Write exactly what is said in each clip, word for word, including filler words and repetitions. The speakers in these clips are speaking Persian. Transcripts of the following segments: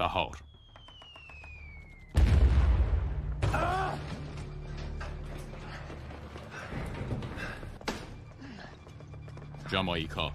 بهار. جامائیکا.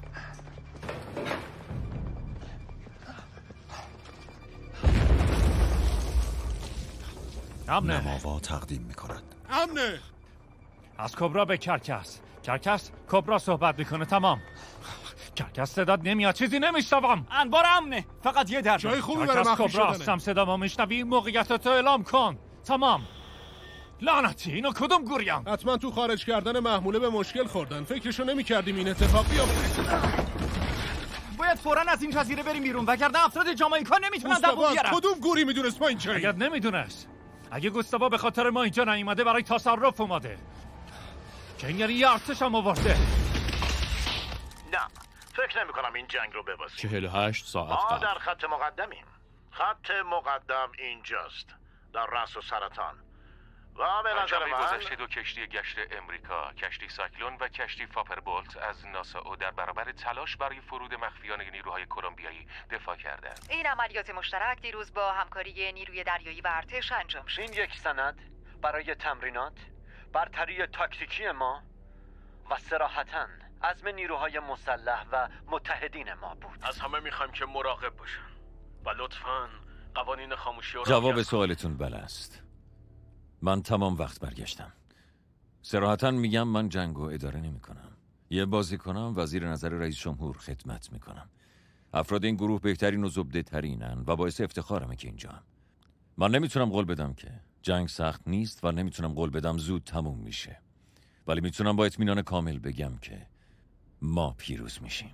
امنه. نماوا تقدیم میکند. امنه. از کبرا به کرکس. کرکس کبرا صحبت میکنه. تمام. کرکس صدات نمیاد، چیزی نمیشنوم. انبار امنه، فقط یه در جای خوبی برای مخفی کبرا شدنه. هستم، صدامو میشنوی؟ موقعیت تو اعلام کن. تمام. لعنتی، اینا کدوم گوریان؟ حتما تو خارج کردن محموله به مشکل خوردن. فکرشو نمیکردیم این اتفاق بیفته. باید فوراً از این جزیره بریم بیرون، وگرنه افراد جامائیکا نمیتونن دووم بیارن. کدوم گوری میدونست ما اینجاییم؟ اگر نمیدونست، اگه گوستاوا به خاطر ما اینجا نیومده، برای تصرف اومده که این یعنی یه ارتش هم آورده. نه، فکر نمی کنم این جنگ رو ببازیم. چهل و هشت ساعت ما قبل. در خط مقدمیم. خط مقدم اینجاست، در رأس و سرطان. و به نظر من گذشته دو کشتی گشت امریکا، کشتی سایکلون و کشتی فاپربولت از ناسا او در برابر تلاش برای فرود مخفیانه نیروهای کلمبیایی دفاع کردند. این عملیات مشترک دیروز با همکاری نیروی دریایی و ارتش انجام شد. این یک سند برای تمرینات، برتری تاکتیکی ما و صراحتاً عزم نیروهای مسلح و متحدین ما بود. از همه میخوایم که مراقب باشن و لطفاً قوانین خاموشی رو جواب سوالتون بله است. من تمام وقت برگشتم. صراحتاً میگم من جنگو اداره نمی کنم. یه بازی کنم وزیر نظر رئیس جمهور خدمت میکنم. افراد این گروه بهترین و زبده ترینن و باعث افتخارمه که اینجا هم. من نمیتونم قول بدم که جنگ سخت نیست و نمیتونم قول بدم زود تموم میشه، ولی میتونم با اطمینان کامل بگم که ما پیروز میشیم.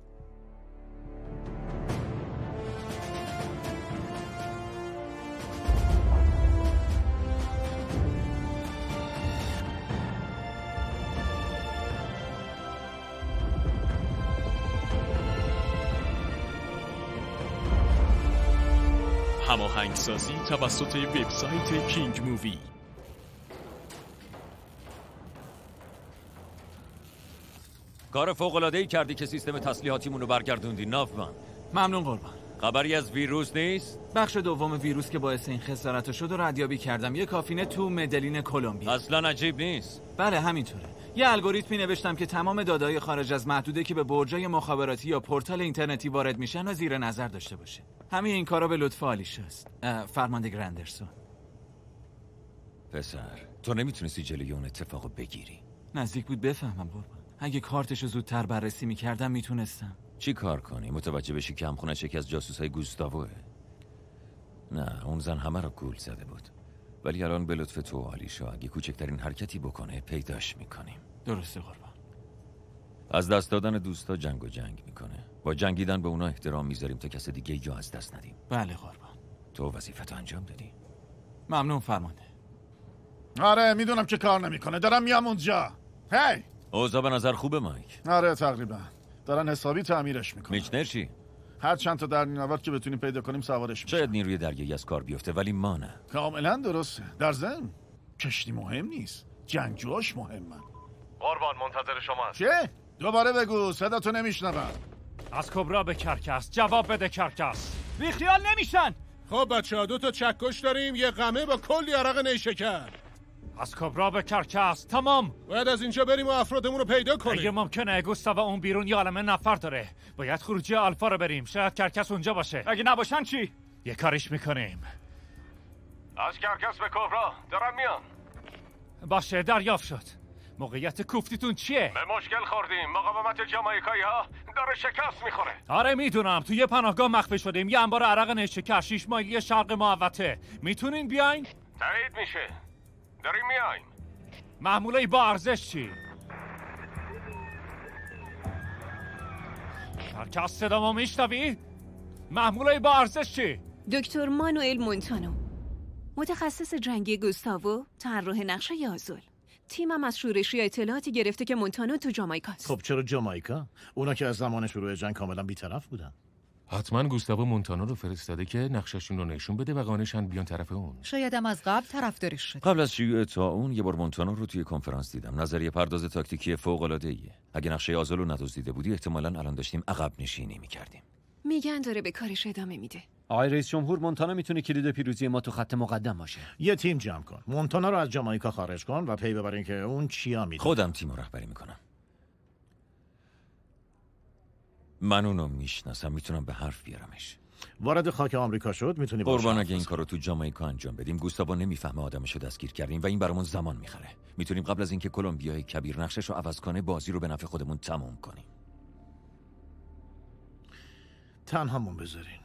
هماهنگسازی توسط وبسایت کینگ مووی. کار فوق‌العاده‌ای کردی که سیستم تسلیحاتیمون رو برگردوندی نافمن. ممنون قربان. خبری از ویروس نیست؟ بخش دوم ویروس که باعث این خسارت شد و ردیابی کردم. یه کافینه تو مدلین کلمبیا. اصلا عجیب نیست. بله همینطوره. یه الگوریتمی نوشتم که تمام داده‌های خارج از محدوده که به برجای مخابراتی یا پورتال اینترنتی وارد میشن و زیر نظر داشته باشه. همه این کارا به لطف آلیشاست. فرمانده گرندرسون. پسر تو نمیتونستی جلوی اون اتفاقو بگیری. نزدیک بود بفهمم قربان. اگه کارتشو زودتر بررسی میکردم میتونستم. چی کار کنی؟ متوجه بشی که همخونه‌ش یکی از جاسوسای گوستاوه؟ نه اون زن همه رو گول زده بود، ولی الان به لطف تو و آلیشا اگه کوچکترین حرکتی بکنه پیداش میکنیم. درسته قربان. از دست دادن دوستا جنگ و جنگ میکنه. با جنگیدن به اونا احترام میذاریم تا کس دیگه یا از دست ندیم. بله قربان. تو وظیفتو انجام دادی. ممنون فرمانده. آره میدونم که کار نمیکنه. دارم میام اونجا. هی اوضاع به نظر خوبه مایک. آره تقریبا دارن حسابی تعمیرش میکنن. میچنر چی؟ هر چند تا در نوار که بتونیم پیدا کنیم سوارش میشیم. شاید نیروی دریایی از کار بیفته ولی ما نه. کاملا درسته. در ضمن کشتی مهم نیست، جنگجوهاش مهمن. قربان منتظر شماست. چه؟ دوباره بگو، صدا تو نمیشنوم. از کبرا به کرکس جواب بده کرکس. بیخیال نمیشن. خب بچه‌ها دو تا چکش داریم، یه قمه با کلی عرق نیشکر. از کبرا به کرکس. تمام. باید از اینجا بریم و افرادمون رو پیدا کنیم. اگه ممکنه گوستاوا اون بیرون یه عالمه نفر داره. باید خروجی آلفا رو بریم. شاید کرکس اونجا باشه. اگه نباشن چی؟ یه کاریش میکنیم. از کرکس به کبرا دارم میام. باشه دریافت شد. موقعیت کوفتیتون چیه؟ به مشکل خوردیم. مقاومت جامائیکایی ها داره شکست میخوره. آره میدونم. تو یه پناهگاه مخفی شدیم. یه انبار عرق نیشکر شش مایلی شرق محوطه. میتونین بیاین؟ تایید میشه. داریم میایم. محموله با ارزش چی؟ کرکس صدامو میشنوی؟ محموله با ارزش چی؟ دکتر مانوئل مونتانو، متخصص جنگی گوستاوو، طراح نقشه یازول. تیمم از شورشی اطلاعاتی گرفته که مونتانو تو جامائیکاست. خب چرا جامائیکا؟ اونا که از زمان شروع جنگ کاملا بی‌طرف بودن. حتما گوستاو مونتانو رو فرستاده که نقششون رو نشون بده و قانشن بیان طرف اون. شاید هم از قبل طرفدارش شد. قبل از شیوع طاعون یه بار مونتانو رو توی کنفرانس دیدم. نظریه پرداز تاکتیکی فوق‌العاده‌ایه. اگه نقشه آزل رو ندزدیده بودی احتمالاً الان داشتیم عقب نشینی می‌کردیم. میگن داره به کارش ادامه میده. آقای رئیس جمهور، مونتانا میتونه کلید پیروزی ما تو خط مقدم باشه. یه تیم جمع کن. مونتانا رو از جامائیکا خارج کن و پی ببر اینکه اون چیا میده. خودم تیم رو رهبری میکنم. من اونو میشناسم، میتونم به حرف بیارمش. وارد خاک آمریکا شد، میتونی باشه. قربان اگه این کارو تو جامائیکا انجام بدیم، گوستاوا نمیفهمه آدمشو دستگیر کردیم و این برامون زمان میخره. میتونیم قبل از اینکه کلمبیای کبیر نقشش رو عوض کنه، بازی رو به نفع خودمون تموم کنیم. تنهامون بذارین.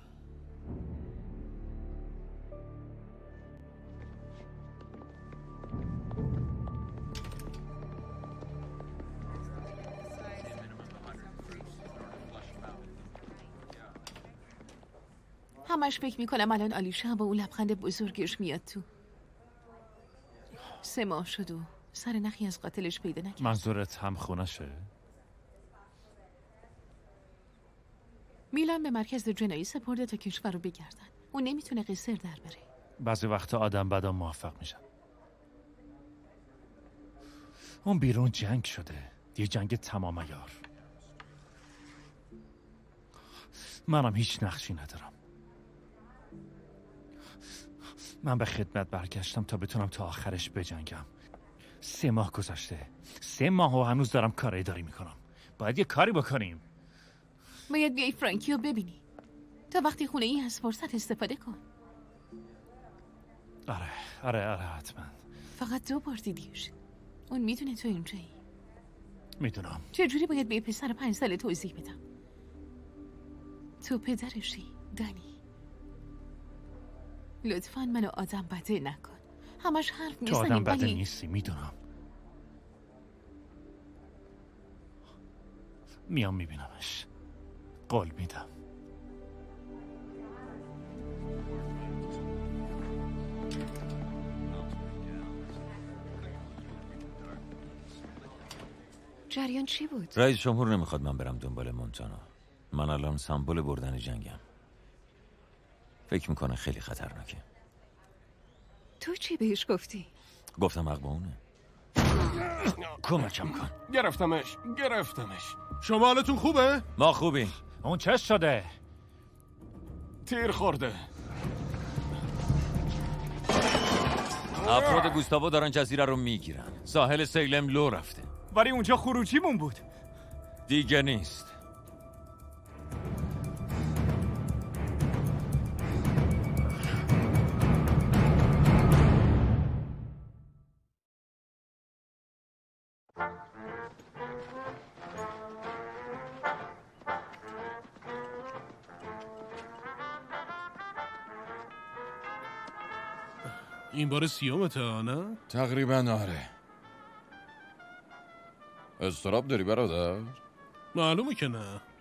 همش فکر میکنم الان آلیشا با اون لبخند بزرگش میاد تو. سه ماه شد و سر نخی از قاتلش پیدا نکرد. منظورت هم خونشه؟ میلان به مرکز جنایی سپرده تا کشور رو بگردن. اون نمیتونه قصر در بره. بعضی وقتا آدم بعدا موفق میشن. اون بیرون جنگ شده، یه جنگ تمام عیار. منم هیچ نقشی ندارم. من به خدمت برگشتم تا بتونم تا آخرش بجنگم. سه ماه گذشته، سه ماه و هنوز دارم کار اداری میکنم. باید یه کاری بکنیم. باید بیای فرانکی رو ببینی. تا وقتی خونه ای از فرصت استفاده کن. آره آره آره حتما. فقط دو بار دیدیش. اون میدونه تو اینجایی. میدونم. چجوری باید به پسر پنج ساله توضیح بدم؟ تو پدرشی دانی. لطفاً منو آدم بده نکن. همش حرف میزنی. تو آدم بده ولی... نیستی، میدونم. میام میبینمش. قول میدم. جریان چی بود؟ رئیس جمهور نمیخواد من برم دنبال مونتانا. من الان سمبل بردن جنگم. فکر میکنه خیلی خطرناکه. تو چی بهش گفتی؟ گفتم حق با اونه. کمکم کن. گرفتمش گرفتمش. شما حالتون خوبه؟ ما خوبی. اون چه شده؟ تیر خورده. افراد گوستاوا دارن جزیره رو میگیرن. ساحل سیلم لو رفته. ولی اونجا خروجیمون بود. دیگه نیست. این بار سیومته نه؟ تقریبا آره. اضطراب داری برادر؟ معلومه که نه.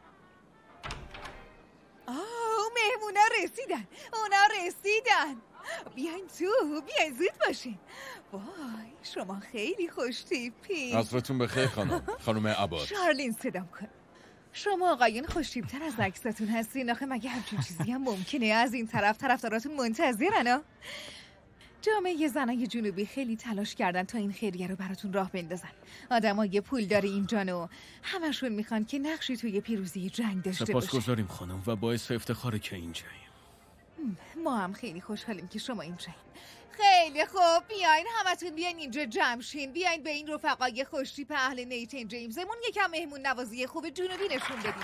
آه مهمونا رسیدن. اونا رسیدن. بیاین تو، بیاین زود باشین. وای شما خیلی خوش تیپین. عصرتون بخیر خانم. خانم عباد. شارلین صدام کن. شما آقایون خوش‌تیپ‌تر از عکستون هستین. آخه مگه همچین چیزی هم ممکنه؟ از این طرف طرفداراتون منتظرن ها. جامعه زنای جنوبی خیلی تلاش کردن تا این خیریه رو براتون راه بندازن. آدمای پولدار اینجانو همشون میخوان که نقشی توی پیروزی جنگ داشته باشه. سپاسگزاریم خانم و باعث افتخاره که اینجاییم. ما هم خیلی خوشحالیم که شما اینجایین. خیلی خوب، بیاین همتون بیاین اینجا جمع شین. بیاین به این رفقای خوشتیپ اهل نیتن جیمزمون یکم مهمون نوازی خوب جنوبی نشون بدیم.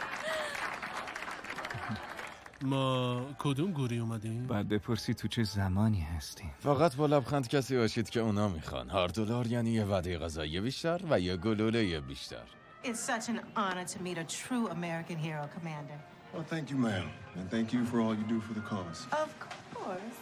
ما کدوم گوری اومدیم؟ بعد بپرسی تو چه زمانی هستیم. فقط با لبخند کسی باشید که اونا میخوان. هر دلار یعنی یه وعده غذایی بیشتر و یه گلوله بیشتر. It's such an honor to meet a true American hero, Commander. Well, thank you, ma'am. And thank you for all you do for the cause. Of course.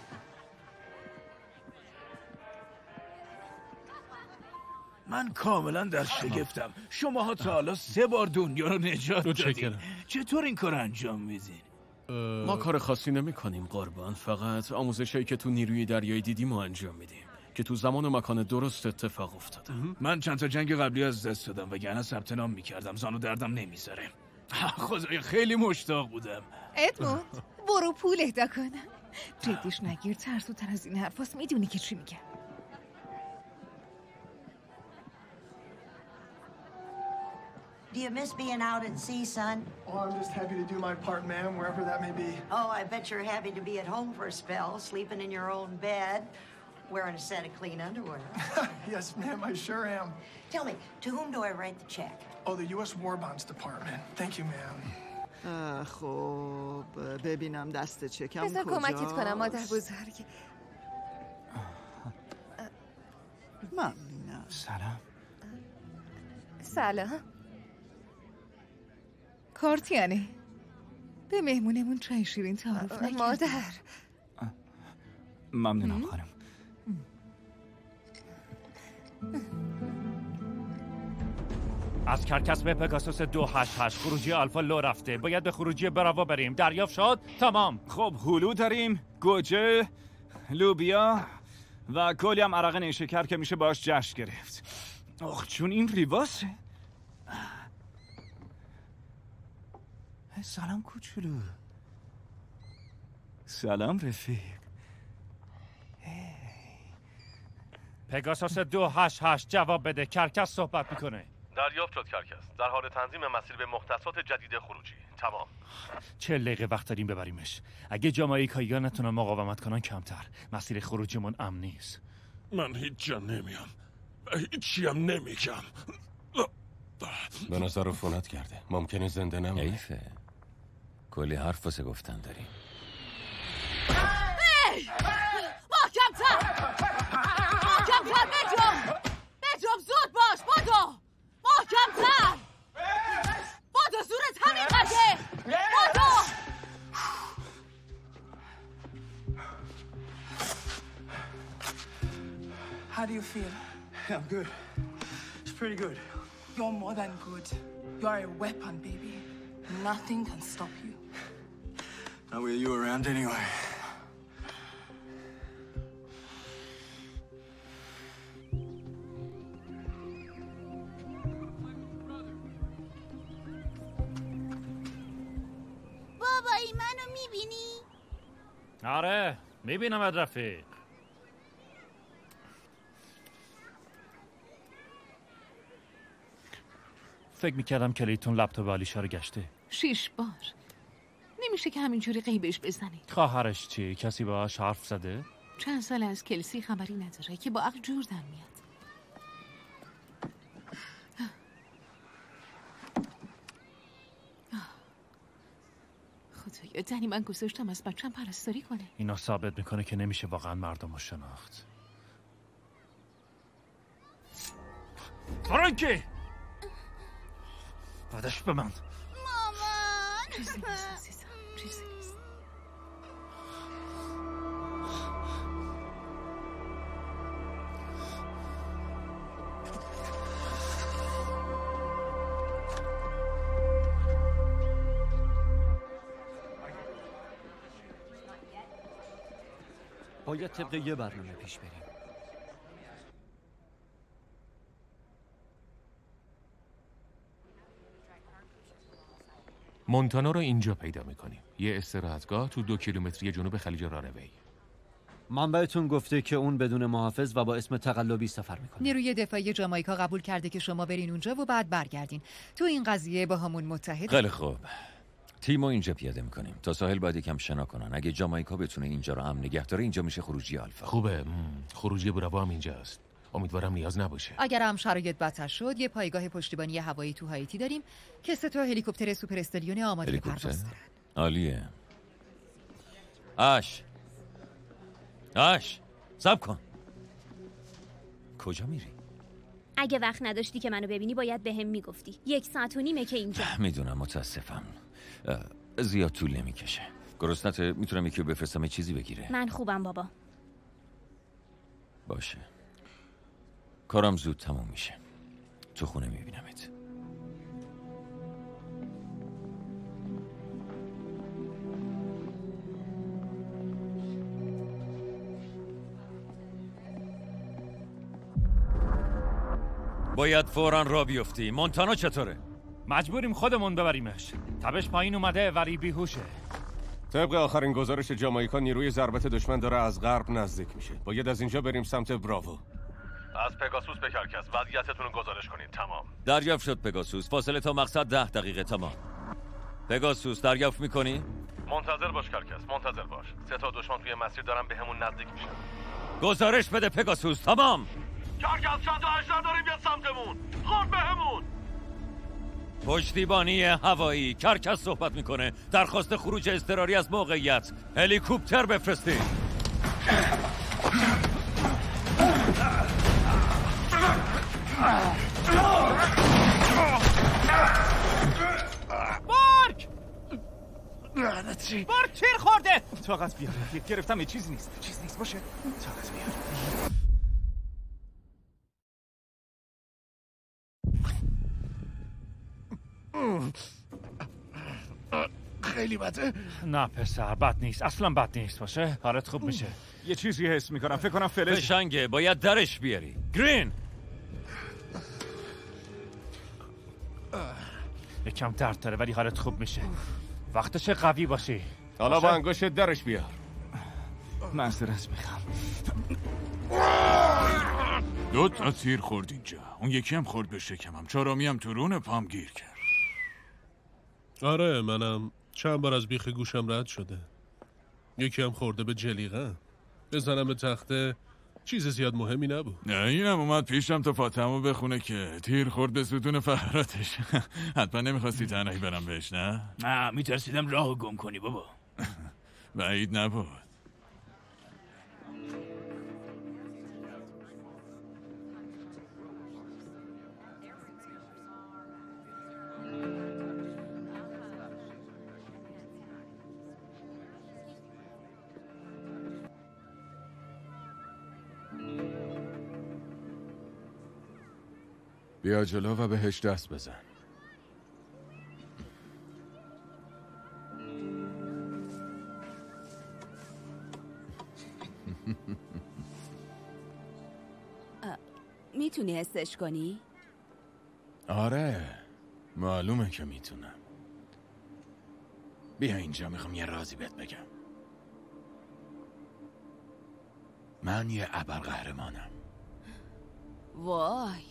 من کاملا در شگفتم. شماها تا حالا سه بار دنیا رو نجات دادین. چطور این کار انجام میدین؟ ما کار خاصی نمی کنیم قربان. فقط آموزشایی که تو نیروی دریایی دیدیم رو انجام میدیم که تو زمان و مکان درست اتفاق افتاده. من چند تا جنگ قبلی از دست دادم وگرنه ثبت نام میکردم. زانو دردم نمیذاره. خدایا خیلی مشتاق بودم. ادموند برو پول اهدا کن. جدیش نگیر، ترسوتر از این حرفاست. میدونی که چی میگم. Do you miss being out at sea, son? Oh, I'm just happy to do my part, ma'am, wherever that may be. Oh, I bet you're happy to be at home for a spell, sleeping in your own bed, wearing a set of clean underwear. Yes, ma'am, I sure am. Tell me, to whom do I write the check? Oh, the U S War Bonds Department. Thank you, ma'am. خب ببینم دست چکم بذار کمکت کنم مادر بزرگ. ممنونم. سلام. سلام. کارتیانه به مهمونمون چای شیرین تعارف نکردی. مادر ممنونم خانم. از کرکس به پگاسوس دو هشت هشت خروجی آلفا لو رفته. باید به خروجی براوا بریم. دریافت شد؟ تمام. خب هلو داریم، گوجه، لوبیا و کلی هم عرق نیشکر که میشه باش جشن گرفت. آخ چون این ریواسه. سلام کوچولو. سلام رفیق. پگاسوس دو هشت هشت جواب بده. کرکس صحبت میکنه. دریافت شد کرکس. در حال تنظیم مسیر به مختصات جدید خروجی. تمام. چهل دقیقه وقت داریم ببریمش. اگه جامائیکایی‌ها نتونن مقاومت کنن کمتر. مسیر خروجیمون امن نیست. من هیچ جا نمیام. هیچی هم نمیگم. به نظر عفونت کرده. ممکنه زنده نمونه. حیفه. کلی حرف واسه گفتن داریم. محکم‌تر محکم‌تر بجم بجم زود باش بدو محکم‌تر بدو زورت همین قده بدو. How do you feel? I'm good. It's pretty good. You're more than good. You are a weapon, baby. Nothing can stop you. How are you around anyway? بابایی منو میبینی؟ آره میبینم رفیق. فکر میکردم کلیتون لپتاپ آلیشا رو گشته. شیش بار. نمیشه که همینجوری غیبش بزنید. خواهرش چی؟ کسی باهاش حرف زده؟ چند سال از کلسی خبری نداره که با عقل جور در میاد. خدایا دنی من گذاشتم از بچم پرستاری کنه. اینا ثابت میکنه که نمیشه واقعا مردم رو شناخت. فرانکی! بعدش به من. مامان چیزی نیست عزیزم. چیزی نیست. باید طبق یه برنامه پیش بریم. مونتانا رو اینجا پیدا میکنیم. یه استراحتگاه تو دو کیلومتری جنوب خلیج رانوی. من بهتون گفته که اون بدون محافظ و با اسم تقلبی سفر میکنه. نیروی دفاعی جامائیکا قبول کرده که شما برین اونجا و بعد برگردین. تو این قضیه با همون متحد. خیلی خوب. تیمو اینجا پیاده میکنیم. تا ساحل باید یکم شنا کنن. اگه جامائیکا بتونه اینجا رو امن نگه داره اینجا میشه خروجی آلفا. خوبه. خروجی براوا هم اینجاست. امیدوارم نیاز نباشه. اگر هم شرایط بدتر شد یه پایگاه پشتیبانی هوایی تو هایتی داریم که سه تا هلیکوپتر سوپر استالیون آماده به پرواز دارن. عالیه. آش آش صبر کن. کجا میری؟ اگه وقت نداشتی که منو ببینی باید به هم میگفتی. یک ساعت و نیمه که اینجا. میدونم متاسفم. زیاد طول نمیکشه. گرسنت میتونم یکی رو بفرستم یه چیزی بگیره. من خوبم بابا. باشه. کارم زود تموم میشه. تو خونه میبینمت. باید فوراً را بیفتی. مونتانا چطوره؟ مجبوریم خودمون ببریمش. تبش پایین اومده ولی بیهوشه. طبق آخرین گزارش جامائیکا نیروی ضربت دشمن داره از غرب نزدیک میشه. باید از اینجا بریم سمت براوو. از پگاسوس به کرکس وضعیتتون رو گزارش کنید. تمام. دریافت شد پگاسوس. فاصله تا مقصد ده دقیقه. تمام. پگاسوس دریافت میکنی؟ منتظر باش کرکس، منتظر باش. سه تا دشمن توی مسیر دارن به همون نزدیک میشن. گزارش بده پگاسوس. تمام. کرکس چند تا اجدر داریم بیاد سمتمون. خورد به همون. پشتیبانی هوایی. کرکس صحبت میکنه. درخواست خروج اضطراری از موقعیت. هلیکوپتر بفرستید. بارک! لعنتی بارک تیر خورده! طاقت بیار. گرفتم یه چیز نیست. چیز نیست باشه. طاقت بیار. خیلی بده؟ نه پسر بد نیست، اصلا بد نیست. باشه حالت خوب میشه. یه چیزی حس میکنم. فکر کنم فلج فشنگه. باید درش بیاری. گرین یکم درد داره ولی حالت خوب میشه. وقتشه قوی باشی. حالا با انگشت درش بیار. معذرت میخوام. دو تا تیر خورد اینجا. اون یکی هم خورد به شکمم. چهارمی هم تو رون پام گیر کرد. آره منم چند بار از بیخ گوشم رد شده. یکی هم خورده به جلیقه. بزنم به تخته چیز زیاد مهمی نبود. نه اینم اومد پیشم تا فاطمه بخونه که تیر خورد به ستون فقراتش. حتما نمیخواستی تنهایی برم بهش نه؟ نه میترسیدم راهو گم کنی بابا. بعید نبود. بیا جلو و بهش دست بزن. میتونی حسش کنی؟ آره معلومه که میتونم. بیا اینجا میخوام یه رازی بهت بگم. من یه ابرقهرمانم. وای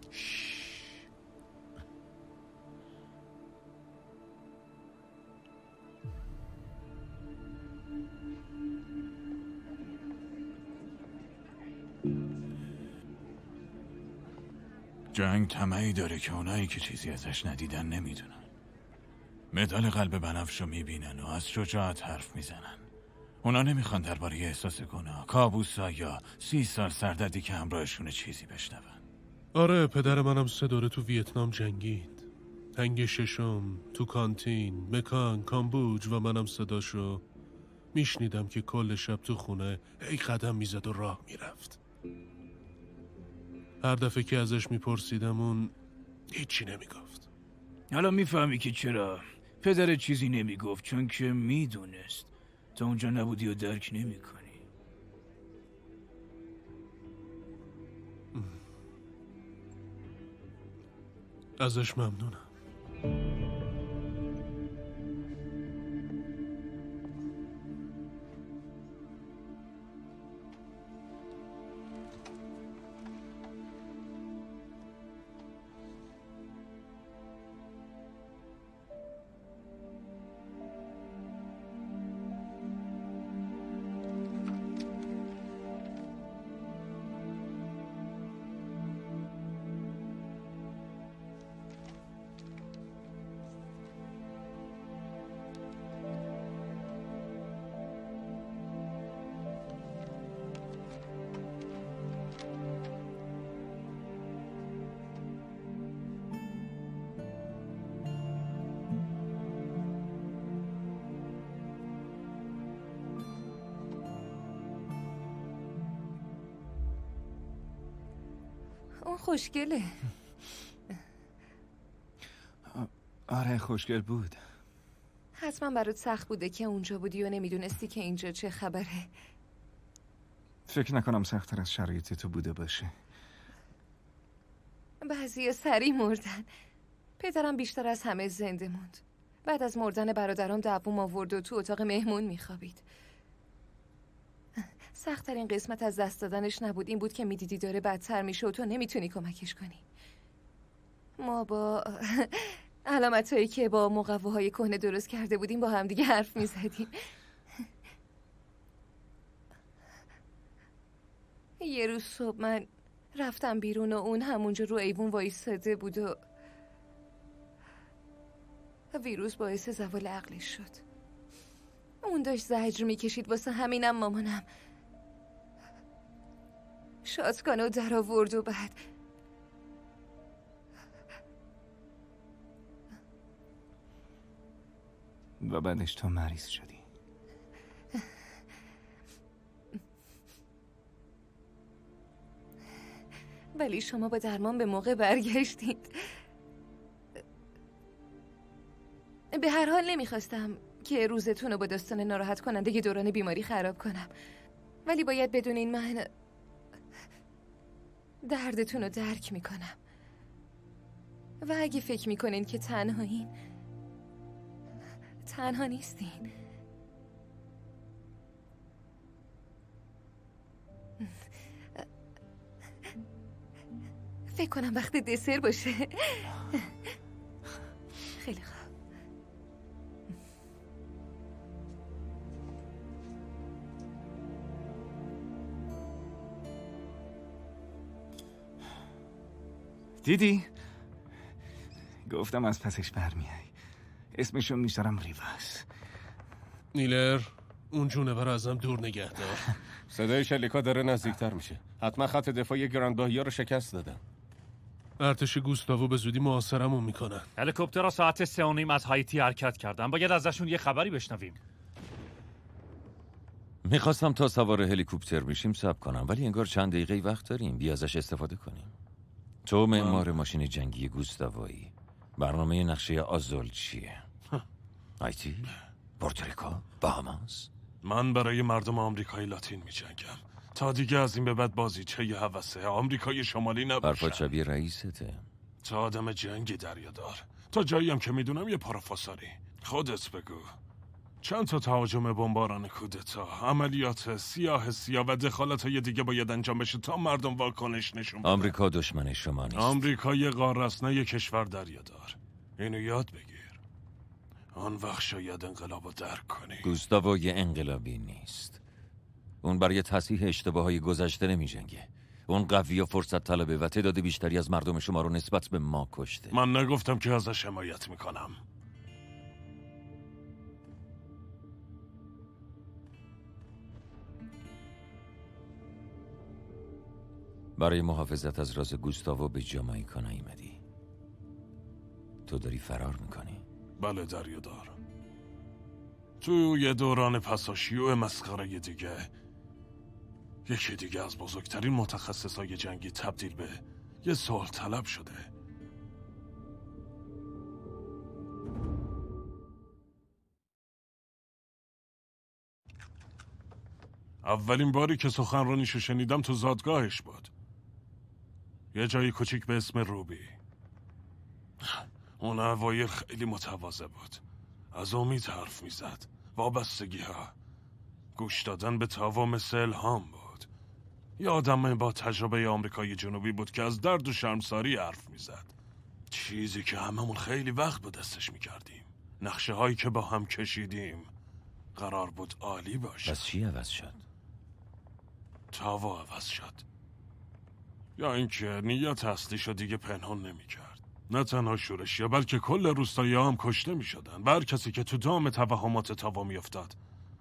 جنگ طمعی داره که اونایی که چیزی ازش ندیدن نمیدونن. مدال قلب بنفشو میبینن و از شجاعت حرف میزنن. اونا نمیخوان درباره احساس گناه، کابوسا یا سی سال سردردی که همراهشونه چیزی بشنون. آره پدر منم سه دوره تو ویتنام جنگید. تنگ ششم، تو کانتین، مکان، کامبوج و منم صداشو میشنیدم که کل شب تو خونه ای قدم میزد و راه میرفت. هر دفعه که ازش میپرسیدم اون هیچی نمیگفت. حالا میفهمی که چرا پدر چیزی نمیگفت، چون که میدونست تا اونجا نبودی و درک نمیکنی. ازش ممنونم. اون خوشگله. آره خوشگل بود. حتما برات سخت بوده که اونجا بودی و نمیدونستی که اینجا چه خبره. فکر نکنم سخت‌تر از شرایط تو بوده باشه. بعضی سریع مردن. پدرم بیشتر از همه زنده موند. بعد از مردن برادرام دووم آورد و تو اتاق مهمون میخوابید. سخت‌ترین قسمت از دست دادنش نبود، این بود که میدیدی داره بدتر میشه و تو نمیتونی کمکش کنی. ما با علامتایی که با مقواهای کهنه درست کرده بودیم با هم دیگه حرف میزدیم. یه روز صبح من رفتم بیرون و اون همونجا رو ایوون وایساده بود و ویروس باعث زوال عقلش شد. اون داشت زجر میکشید، واسه همینم مامانم شاتگانو در آورد و بعد و بعدش تو مریض شدی. ولی شما با درمان به موقع برگشتید. به هر حال نمیخواستم که روزتون رو با داستان ناراحت کننده یه دوران بیماری خراب کنم، ولی باید بدونین من دردتون رو درک میکنم و اگه فکر میکنین که تنهایین، تنها نیستین. فکر کنم وقت دسر باشه. خیلی خوب. دیدی؟ گفتم از پسش برمیای. اسمشو میذارم ریواس. نیلر، اون جونور ازم دور نگه دار. صدای شلیکا داره نزدیکتر میشه. حتما خط دفاعی گراند باهیا رو شکست دادن. ارتش گوستاوو به زودی محاصرمون میکنن. هلیکوپترها ساعت سه و نیم از هایتی حرکت کردن. باید ازشون یه خبری بشنویم. میخواستم تا سوار هلیکوپتر میشیم صبر کنم، ولی انگار چند دقیقه وقت داریم. بیا ازش استفاده کنیم. تو معمار ماشین جنگی گوستاوایی، برنامه نقشه آزول چیه؟ آیتی؟ پورتوریکو؟ باهاماس؟ من برای مردم آمریکای لاتین می جنگم تا دیگه از این به بعد بازی چه یه حوثه آمریکای شمالی نباشن. برفات شبیه رئیسته. تا آدم جنگی دریادار، تا جاییم که میدونم یه پارافاساری. خودت بگو چند تا تهاجم بمباران کودتا، عملیات سیاه سیاه و دخالت‌های دیگه باید انجام بشه تا مردم واکنش نشون بدن. آمریکا دشمن شما نیست. آمریکا یه قاره است، نه یه کشور دریادار. اینو یاد بگیر. آن وقت شاید انقلابو درک کنی. گوستاوو یه انقلابی نیست. اون برای تصحیح اشتباههای گذشته نمی جنگه. اون قوی و فرصت طلبه و تعداد بیشتری از مردم شما رو نسبت به ما کشته. من نگفتم که ازش حمایت میکنم. برای محافظت از راز گوستاوو به جامائیکا نیامدی. تو داری فرار میکنی؟ بله دریادار. تو یه دوران پساشیو مسخره دیگه یکی دیگه از بزرگترین متخصصای جنگی تبدیل به یه صلح طلب شده. اولین باری که سخنرانیشو شنیدم تو زادگاهش بود. یه جایی کوچیک به اسم روبی. اون اوایل خیلی متواضع بود. از امید حرف میزد. وابستگی ها. گوش دادن به تاوا مثل الهام بود. یه آدم با تجربه آمریکای جنوبی بود که از درد و شرمساری حرف میزد. چیزی که هممون خیلی وقت با دستش میکردیم. نقشه هایی که با هم کشیدیم قرار بود عالی باشه. پس چی عوض شد؟ تاوا عوض شد. یا اینکه نیت اصلیشو دیگه پنهان نمیکرد. نه تنها شورشیا بلکه کل روستایی هم کشته می شدن و هر کسی که تو دام توهمات تاوا می افتاد.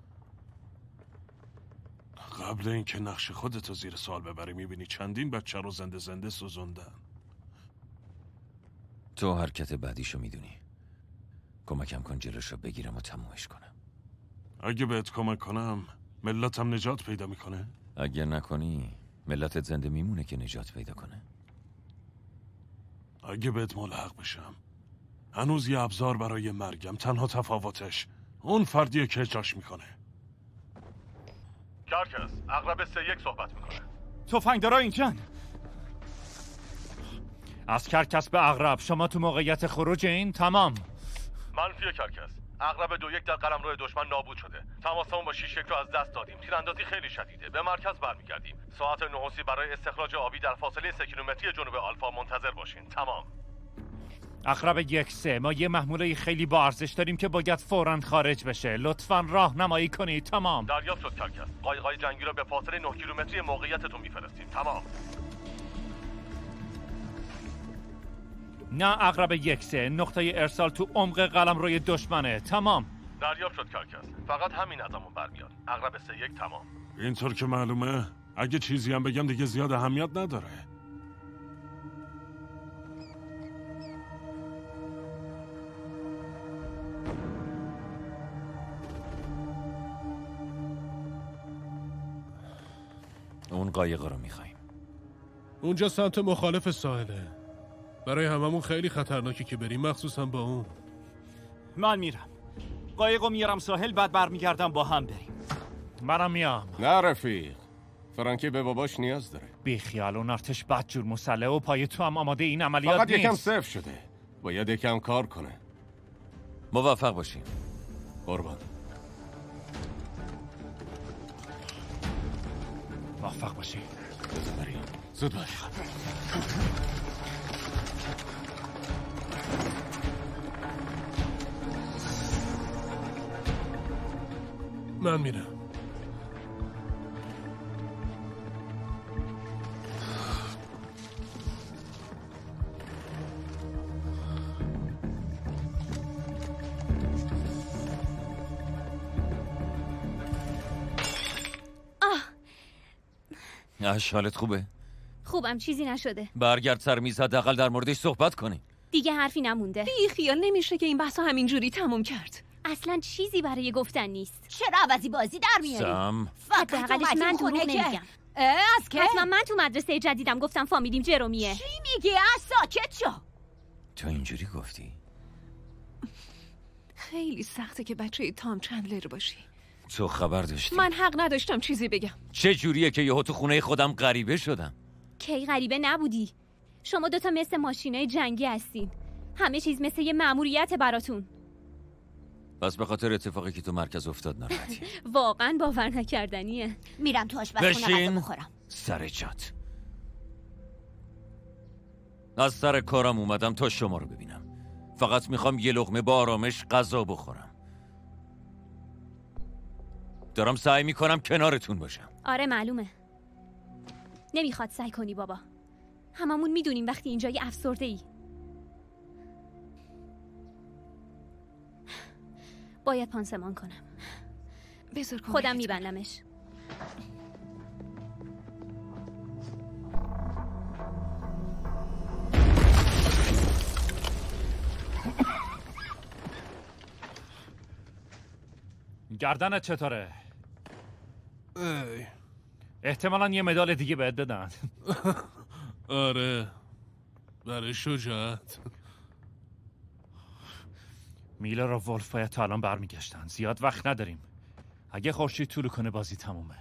قبل اینکه نقش خودتو زیر سوال ببری می بینی چندین بچه رو زنده زنده سوزوندن. تو حرکت بعدیشو می دونی. کمکم کن جلوشو بگیرم و تمومش کنم. اگه بهت کمک کنم ملتم نجات پیدا میکنه؟ اگه نکنی ملتت زنده میمونه که نجات پیدا کنه. اگه بهت ملحق بشم هنوز یه ابزار برای مرگم، تنها تفاوتش اون فردیه که اجراش میکنه. کارکس اغرب سه یک صحبت میکنه. تفنگدارا اینجان. از کرکس به اغرب، شما تو موقعیت خروج این؟ تمام. منفی کارکس. عقرب دو یک در قلمرو دشمن نابود شده. تماسمون با شش یک رو از دست دادیم. تیراندازی خیلی شدیده. به مرکز برمیگردیم. ساعت نه و سی برای استخراج آبی در فاصله سه کیلومتری جنوب آلفا منتظر باشین. تمام. عقرب یک سه، ما یه محموله خیلی با ارزش داریم که باید فوراً خارج بشه. لطفاً راهنمایی کنید. تمام. دریافت شد کرکس. قایق‌های جنگی رو به فاصله نه کیلومتری موقعیتتون میفرستیم. تمام. نه عقرب یک سه، نقطه ارسال تو عمق قلمروی دشمنه. تمام. دریافت شد کرکس. فقط همین ازمون برمیاد. عقرب سه یک تمام. اینطور که معلومه اگه چیزی هم بگم دیگه زیاد اهمیت نداره. اون قایق رو میخوایم. اونجا سمت مخالف ساحله. برای هممون خیلی خطرناکه که بریم، مخصوصا با اون. من میرم. قایقو میارم ساحل، بعد برمیگردم با هم بریم. منم میام. نه رفیق، فرانکی به باباش نیاز داره. بی خیال، اون ارتش بدجور مسلح و پای تو هم آماده این عملیات فقط نیست. یکم صفر شده، باید یکم کار کنه. موفق باشیم. قربان. موفق باشی. بذار بریم. زود باش. من میرم. اش حالت خوبه؟ خوبم، چیزی نشده. برگرد سر میز، حداقل در موردش صحبت کنیم. دیگه حرفی نمونده. بی خیال، نمیشه که این بحثا همینجوری تموم کرد. اصلا چیزی برای گفتن نیست. چرا عوضی بازی در میاری؟ سم حداقلش من دروغ نمیگم. از که؟ حتما من تو مدرسه جدیدم گفتم فامیلیم جرومیه. چی میگی؟ از ساکت شو. تو اینجوری گفتی؟ خیلی سخته که بچه تام چندلر باشی. تو خبر داشتی؟ من حق نداشتم چیزی بگم. چه جوریه که یهو تو خونه خودم غریبه شدم؟ کی غریبه نبودی؟ شما دوتا مثل ماشینای جنگی هستین. همه چیز مثل یه مأموریت براتون. بس به خاطر اتفاقی که تو مرکز افتاد ناراحتی؟ واقعا باور نکردنیه. میرم تو آشپزخونه غذا بخورم. سر جات. از سر کارم اومدم تا شما رو ببینم. فقط میخوام یه لقمه با آرامش غذا بخورم. دارم سعی میکنم کنارتون باشم. آره معلومه. نمیخواد سعی کنی بابا. هممون میدونیم وقتی اینجا یه افسرده ای. باید پانسمان کنم. بذار خودم میبندمش. گردنت چطوره؟ ای. احتمالاً یه مدال دیگه بهت بدن. آره، برای شجاعت. میلر و ولف باید تا الان برمیگشتن. زیاد وقت نداریم. اگه خورشید طول کنه بازی تمومه.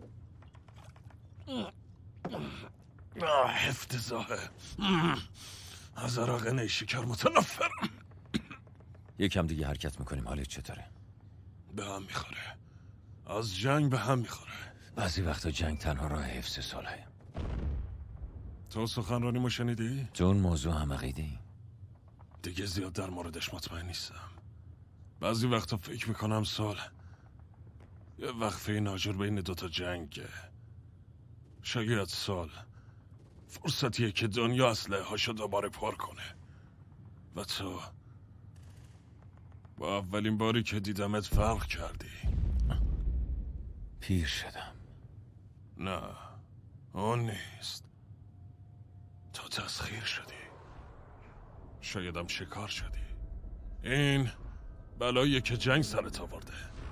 افتضاحه. از عرق نیشکر متنفرم. یکم دیگه حرکت میکنیم. حالت چطوره؟ به هم میخوره. از جنگ به هم میخوره. بعضی وقتا جنگ تنها راه حفظ صلحه. تو سخنرانیمو شنیدی؟ تو اون موضوع هم عقیده‌ای؟ دیگه زیاد در موردش مطمئن نیستم. بعضی وقتا فکر میکنم صلح یه وقفه ناجور بین دوتا جنگه. شاید صلح فرصتیه که دنیا اسلحه هاشو دوباره پر کنه. و تو با اولین باری که دیدمت فرق کردی. پیر شدم. نه، اون نیست. تو تسخیر شدی. شایدم شکار شدی. این بلاییه که جنگ سرت آورده.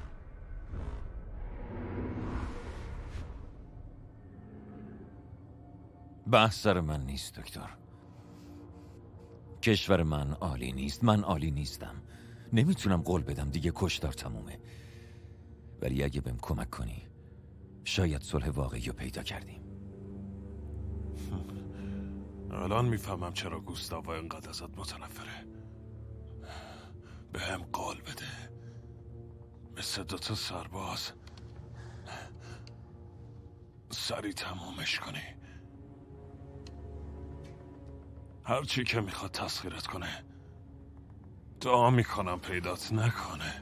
بحث سر من نیست دکتر. کشور من عالی نیست. من عالی نیستم. نمیتونم قول بدم دیگه کشتار تمومه. ولی اگه بهم کمک کنی شاید صلح واقعی رو پیدا کردیم. الان میفهمم چرا گوستاوا اینقدر ازت متنفره. به هم قول بده. مثل دوتا سرباز سریع تمومش کنی. هرچی که میخواد تسخیرت کنه دعا میکنم پیدات نکنه.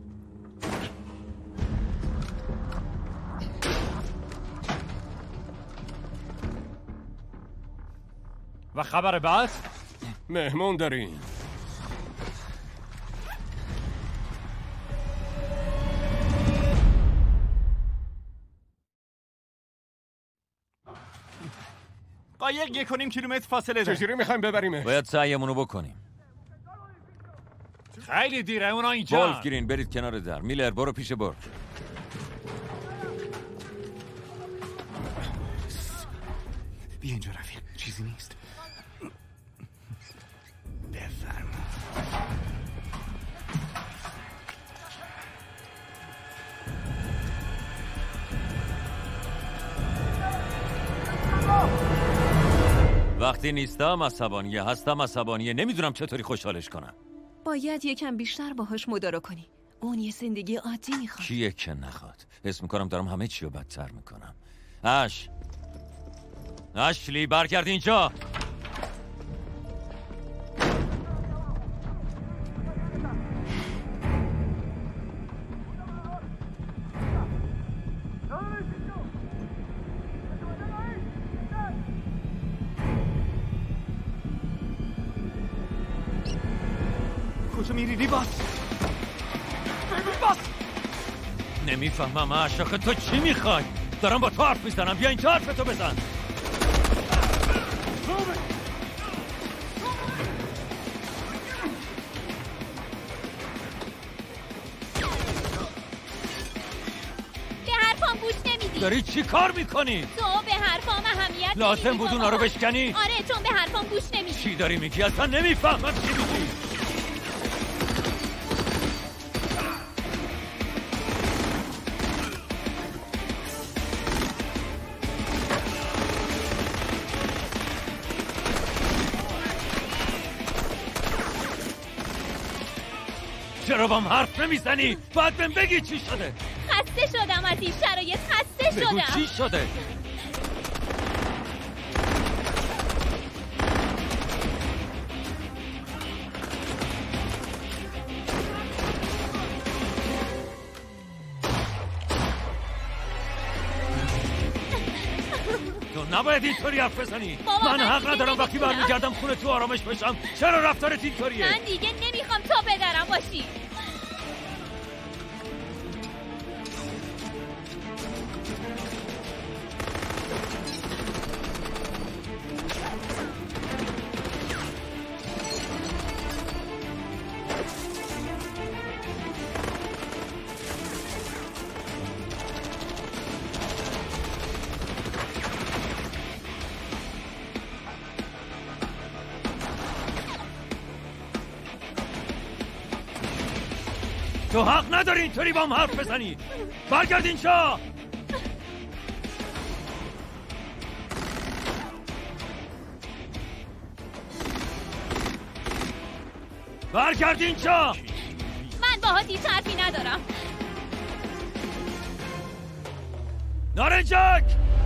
و خبر بعد؟ مهمون داریم. قایق یک و نیم کیلومتر فاصله داره. چجوری میخوایم ببریمش؟ باید سعیمونو بکنیم. خیلی دیره اونا اینجا. ولف گرین برید کنار در. میلر برو پیش برد. بیا اینجا رفیق، چیزی نیست. بفرما. وقتی نیستم عصبانیه، هستم عصبانیه، نمیدونم چطوری خوشحالش کنم. باید یکم بیشتر باهاش مدارا کنی. اون یه زندگی عادی میخواد. کیه که نخواد؟ حس میکنم دارم همه چی رو بدتر میکنم. اش اشلی برگرد اینجا. کجا میری ریباس؟ ریباس! نمیفهمم اش، آخه تو چی میخوای؟ دارم با تو حرف میزنم، بیا اینجا حرفتو بزن. به حرفام گوش نمیدی. داری چی کار میکنی؟ تو به حرفام اهمیت لازم بود اونا رو بشکنی؟ آره چون به حرفام گوش نمیدی. چی داری میگی؟ اصلا نمیفهمم چی میگی. چرا بام حرف نمیزنی؟ باید بهم بگی چی شده. خسته شدم از این شرایط، خسته شدم. بگو چی شده؟ تو نباید اینطوری حرف بزنی. من حق ندارم وقتی برمیگردم خونه تو آرامش بشم. چرا رفتارت اینطوریه؟ من دیگه نمیخوام تو پدرم باشی. تو حق نداری اینطوری با هم حرف بزنی. برگرد اینجا. برگرد اینجا. من باهات هیچ حرفی ندارم. نارنجک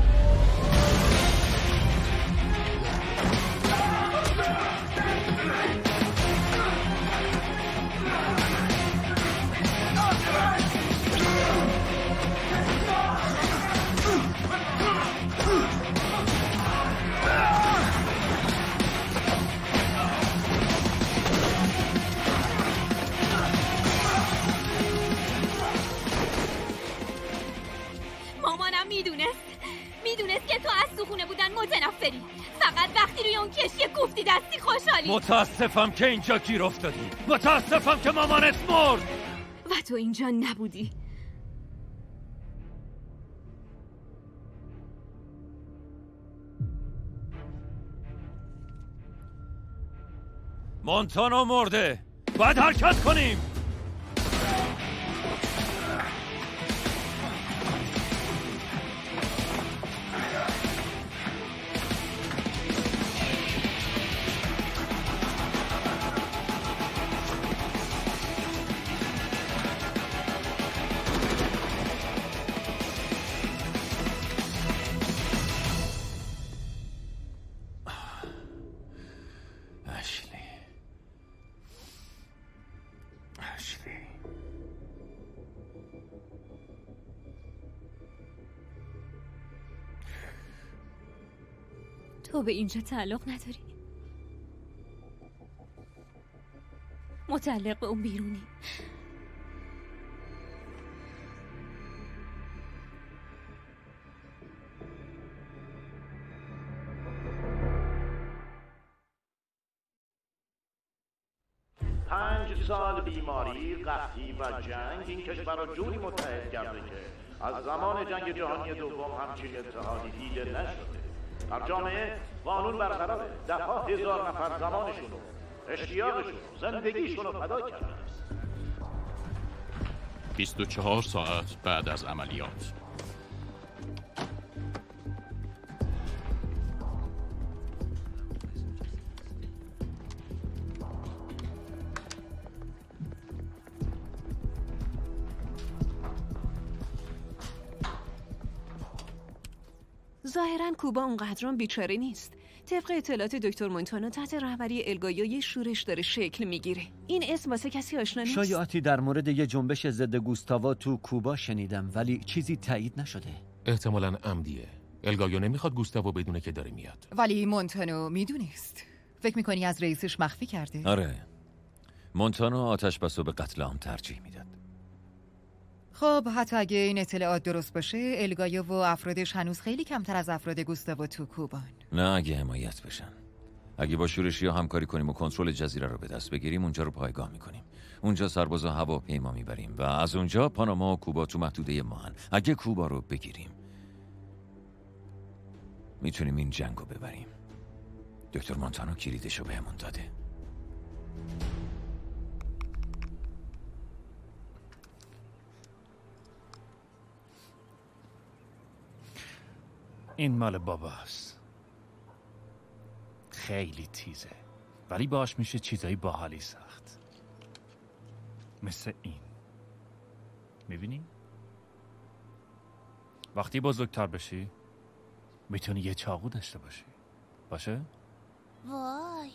مامانم میدونست میدونست که تو از تو خونه بودن متنفری. فقط وقتی روی اون کشتی کوفتی دستی خوشحالی. متاسفم که اینجا گیر افتادی. متاسفم که مامانت مرد و تو اینجا نبودی. مونتانو مرده. باید حرکت کنیم. تو به اینجا تعلق نداری. متعلق به اون بیرونی. پنج سال بیماری، قحطی و جنگ این کشور را جوری متحد کرده که از زمان جنگ جهانی دوم همچین اتحادی دیده نشده. در جامعه قانون برقراره. ده ها هزار نفر زمانشون رو، اشتیاقشون، زندگیشون رو فدا کردن. بیست و چهار ساعت بعد از عملیات. ظاهراً کوبا اونقدران بیچاره نیست. طبق اطلاعات دکتر مونتانو تحت رهبری الگایو یه شورش داره شکل میگیره. این اسم واسه کسی آشنا نیست؟ شایعاتی در مورد یه جنبش ضد گوستاوا تو کوبا شنیدم ولی چیزی تایید نشده. احتمالاً عمدیه. الگایو نمیخواد گوستاوا بدونه که داره میاد. ولی مونتانو میدونست. فکر میکنی از رئیسش مخفی کرده؟ آره. مونتانو آتش بسو به قتل عام ترجیح میداد. خب حتی اگه این اطلاعات درست باشه، الگایو و افرادش هنوز خیلی کمتر از افراد گوستاوا تو کوبان. نه اگه حمایت بشن. اگه با شورشی‌ها همکاری کنیم و کنترل جزیره رو به دست بگیریم، اونجا رو پایگاه میکنیم. اونجا سربازا هواپیما میبریم و از اونجا پاناما و کوبا تو محدوده ما هن. اگه کوبا رو بگیریم میتونیم این جنگ رو ببریم. دکتر مونتانو کلیدشو بهمون داده. این مال باباست. خیلی تیزه ولی باش میشه چیزایی باحالی ساخت. مثل این. میبینی؟ وقتی بزرگتر بشی میتونی یه چاقو داشته باشی. باشه؟ وای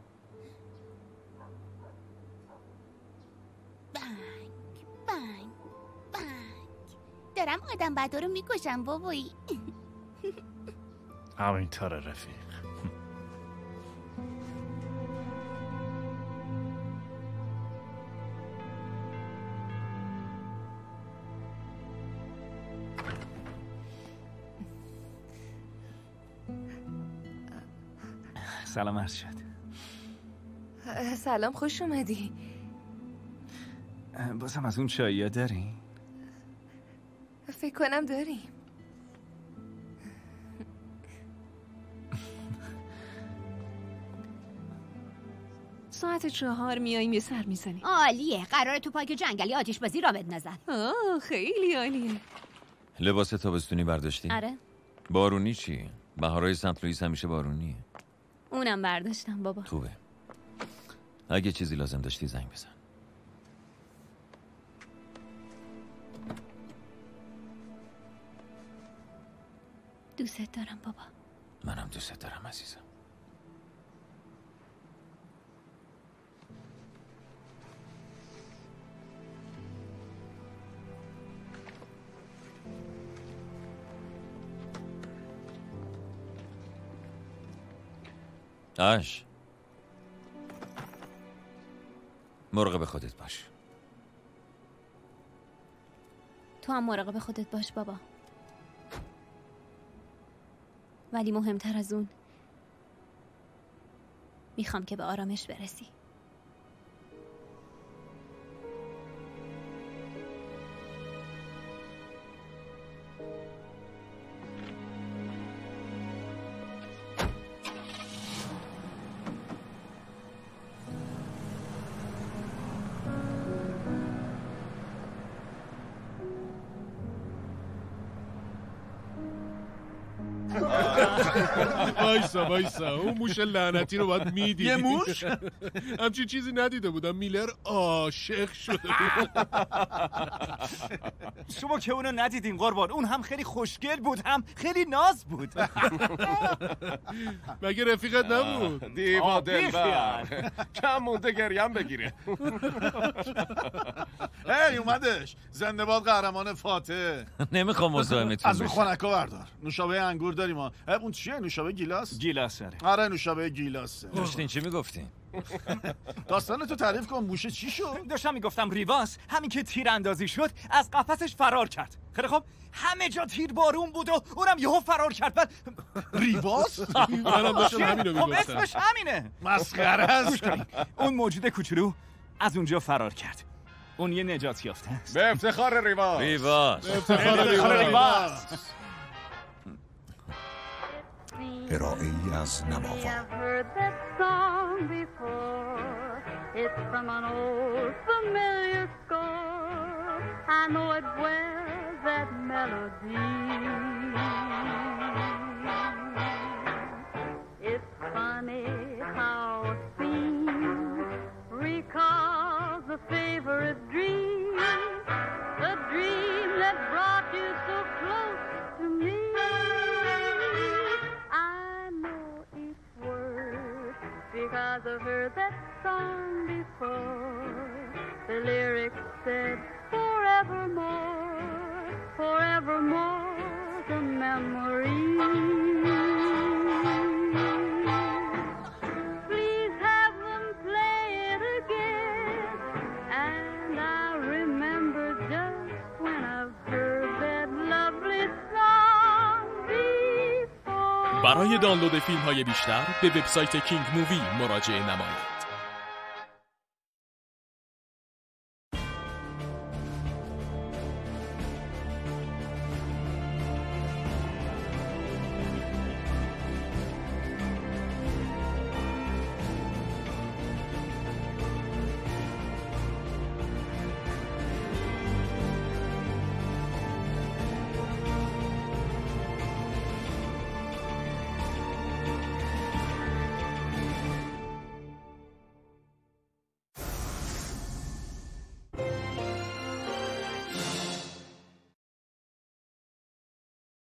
بنگ بنگ بنگ دارم آدم بدا رو میکشم بابایی. همینطوره رفیق. سلام عرض شد. سلام، خوش اومدی. بازم از اون چایی داری؟ فکر کنم داریم. ساعت چهار میاییم یه سر میزنیم. عالیه. قراره تو پارک جنگلی آتش بازی را بندازن. آه خیلی عالیه. لباس تابستونی برداشتی؟ آره. بارونی چی؟ بهارای سنت لوئیس همیشه بارونیه. اونم برداشتم بابا. خوبه. اگه چیزی لازم داشتی زنگ بزن. دوست دارم بابا. منم دوست دارم عزیزم. آش مراقب خودت باش. تو هم مراقب خودت باش بابا. ولی مهمتر از اون میخوام که به آرامش برسی. وایسا وایسا اون موش لعنتی رو باید میدید. یه موش؟ همچین چیزی ندیده بودم. میلر عاشق شده. شما که اونو ندیدین قربان. اون هم خیلی خوشگل بود هم خیلی ناز بود. مگه رفیقت نبود؟ دیوا دلبر کم مونده گریم بگیره. هی اومدش. زنده باد قهرمان فاتح. نمیخوام مزاحمتون از اون بشم. خنکا بردار. نوشابه انگور داریم ها. اون چیه؟ نوشابه گیلاس؟ گیلاس آره. آره نوشابه گیلاس. داشتین چی میگفتین؟ داستان تو تعریف کن. موشه چی شد؟ داشتم میگفتم ریواس همین که تیراندازی شد از قفسش فرار کرد. خیلی خب همه جا تیر بارون بود و اونم یهو فرار کرد. بعد ریواس؟ منم داشتم همینو خب میگفتم. اسمش همینه. مسخره است. اون موجود کوچولو از اونجا فرار کرد. اون یه نجات یافته است. به افتخار ریواس. ریواس. به افتخار ریواس. ارائه‌ای از نماوا. It's from an old familiar score. I know it well, that melody. It's funny how a scene recalls a favorite dream, a dream that brought you so close to me. I know each word because I've heard that song before. The lyrics said forevermore, forevermore the memory. Please have them play it again, and I remember just when I've heard that lovely song before. برای دانلود فیلم های بیشتر به وبسایت کینگ مووی مراجعه نمایید.